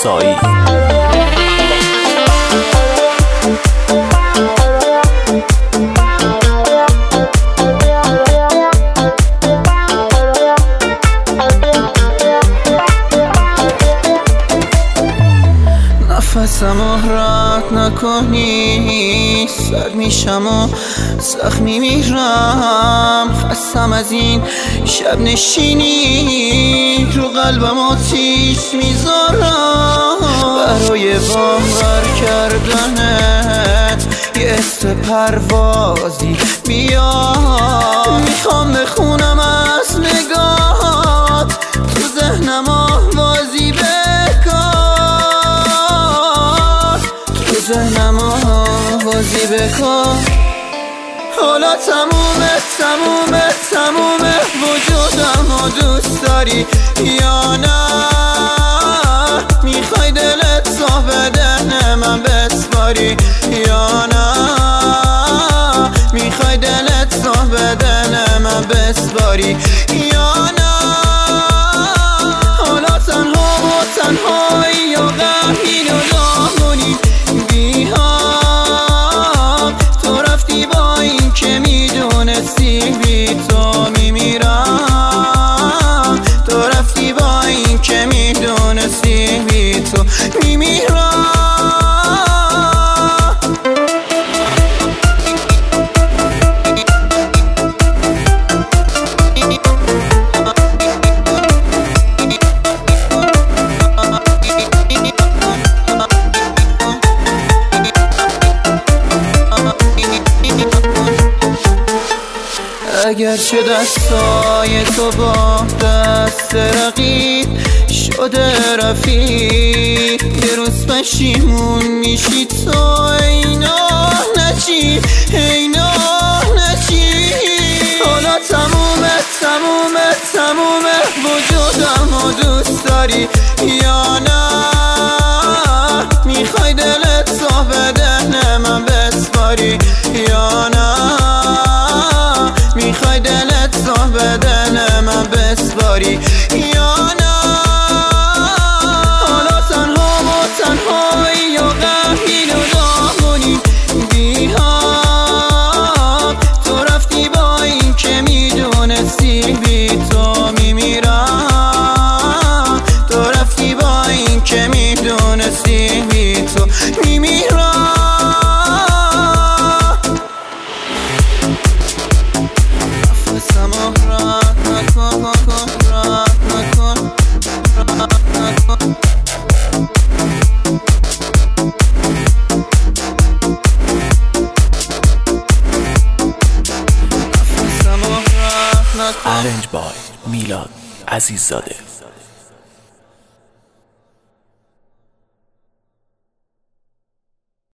سایی. نفسمو رد نکنی، سرد میشم و زخمی میرم. خستم از این شب نشینی، رو قلبم آتیش میذارم. برای باور کردنت یه اسم پروازی بیا، میخوام بخونم از نگاهات، تو ذهنم آوازی ذهنم آوازی بکن. حالا تمومه وجودم رو دوست داری یا نه؟ میخوای دلت رو به دهن من بسپاری یا نه؟ میخوای دلت رو به دهن من بسپاری یا نه؟ حالا تنهایی و غمگین و داغونی، تو رفتی با این که میدونستی بی تو میمیرم. تو رفتی با این که میدونستی بی تو میمیرم. اگرچه دستای تو با دست رقیب شده رفیق، یه روز پشیمون میشی تو. اینا نچی حالا تمومه وجودم رو دوست داری یا نه؟ میخوای دلت رو به دهن من بسپاری یا نه؟ میخوای دلت رو به دهن من بسپاری یا نه؟ حالا تنهایی و غمگین و داغونی، بی‌حال تو رفتی با این که میدونستی بی تو میمیرم. تو رفتی با این که میدونستی بی تو میمیرم. Arranged by میلاد عزیززاده.